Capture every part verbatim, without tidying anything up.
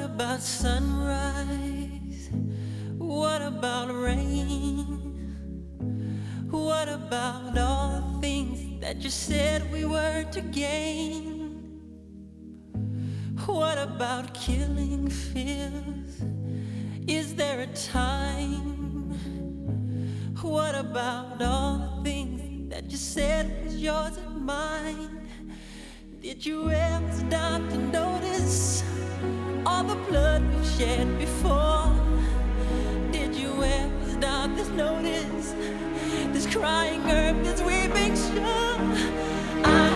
about sunrise? What about rain? What about all the things that you said we were to gain? What about killing fears? Is there a time? What about all the things that you said was yours and mine? Did you ever stop to notice all the blood we've shed before? Did you ever stop to notice this crying earth, this weeping shore? I,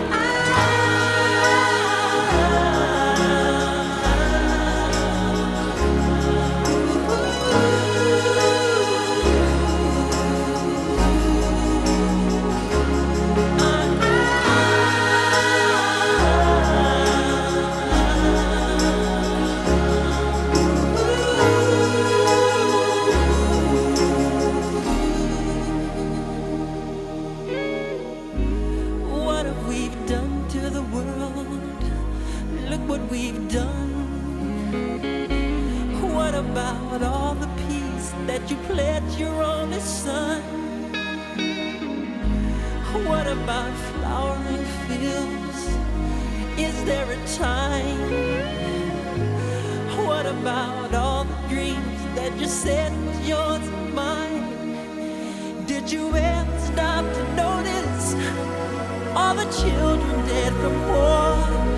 what we've done. What about all the peace that you pledged your only son? What about flowering fields? Is there a time? What about all the dreams that you said was yours and mine? Did you ever stop to notice all the children dead from war?